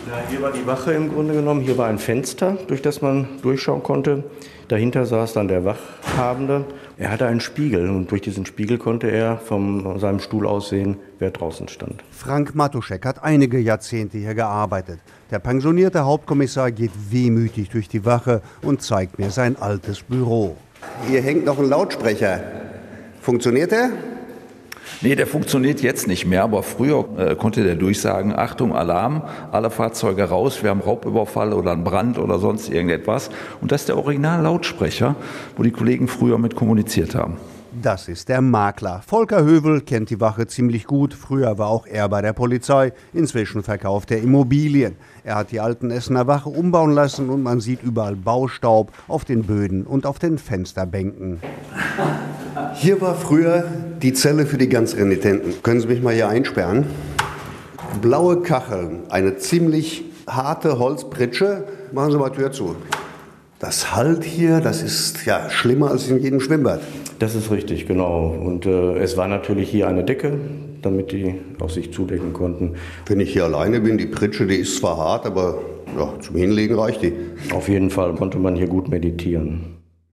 Ja, hier war die Wache im Grunde genommen. Hier war ein Fenster, durch das man durchschauen konnte. Dahinter saß dann der Wachhabende. Er hatte einen Spiegel und durch diesen Spiegel konnte er von seinem Stuhl aus sehen, wer draußen stand. Frank Matuschek hat einige Jahrzehnte hier gearbeitet. Der pensionierte Hauptkommissar geht wehmütig durch die Wache und zeigt mir sein altes Büro. Hier hängt noch ein Lautsprecher. Funktioniert der? Nee, der funktioniert jetzt nicht mehr, aber früher konnte der durchsagen, Achtung, Alarm, alle Fahrzeuge raus, wir haben Raubüberfall oder einen Brand oder sonst irgendetwas. Und das ist der Original-Lautsprecher, wo die Kollegen früher mit kommuniziert haben. Das ist der Makler. Volker Hövel kennt die Wache ziemlich gut. Früher war auch er bei der Polizei. Inzwischen verkauft er Immobilien. Er hat die alten Essener Wache umbauen lassen und man sieht überall Baustaub auf den Böden und auf den Fensterbänken. Hier war früher die Zelle für die ganz Renitenten. Können Sie mich mal hier einsperren? Blaue Kacheln, eine ziemlich harte Holzpritsche. Machen Sie mal Tür zu. Das Halt hier, das ist ja schlimmer als in jedem Schwimmbad. Das ist richtig, genau. Und es war natürlich hier eine Decke, damit die auch sich zudecken konnten. Wenn ich hier alleine bin, die Pritsche, die ist zwar hart, aber ja, zum Hinlegen reicht die. Auf jeden Fall konnte man hier gut meditieren.